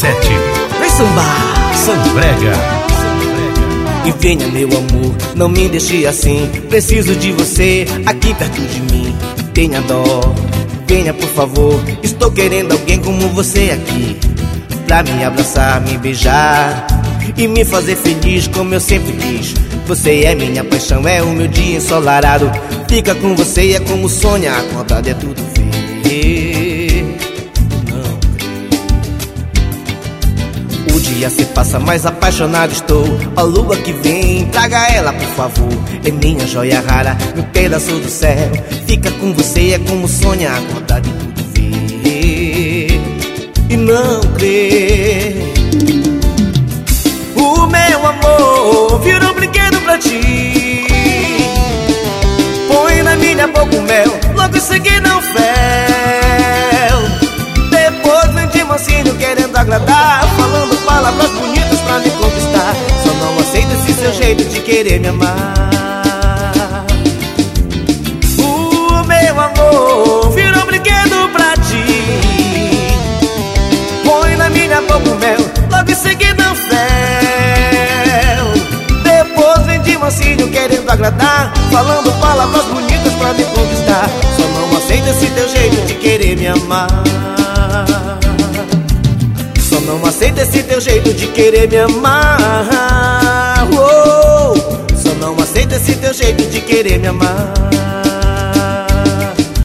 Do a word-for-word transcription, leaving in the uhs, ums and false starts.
sete. Vai sambar, Sambrega. e venha, meu amor, não me deixe assim. Preciso de você aqui perto de mim. Tenha dó, venha por favor. Estou querendo alguém como você aqui, pra me abraçar, me beijar e me fazer feliz como eu sempre quis. Você é minha paixão, é o meu dia ensolarado. Fica com você é como sonhar, acordado é tudo ver. O dia se passa, mais apaixonado estou. A lua que vem, traga ela por favor. É minha joia rara, meu pedaço do céu. Fica com você é como sonhar, acordado e tudo ver e não crer. O meu amor virou um brinquedo pra ti. Põe na minha boca o mel, logo em seguida é um fel. Depois vem de mansinho querendo agradar, falando palavras bonitas pra me conquistar. Só não aceito esse seu jeito de querer me amar. O meu amor virou um brinquedo pra ti. Põe na minha boca o mel, logo em seguida é um fel. Depois vem de mansinho querendo agradar, falando palavras bonitas pra me conquistar. Só não aceito esse teu jeito de querer me amar. Só não aceito esse teu jeito de querer me amar. Oh, só não aceito esse teu jeito de querer me amar.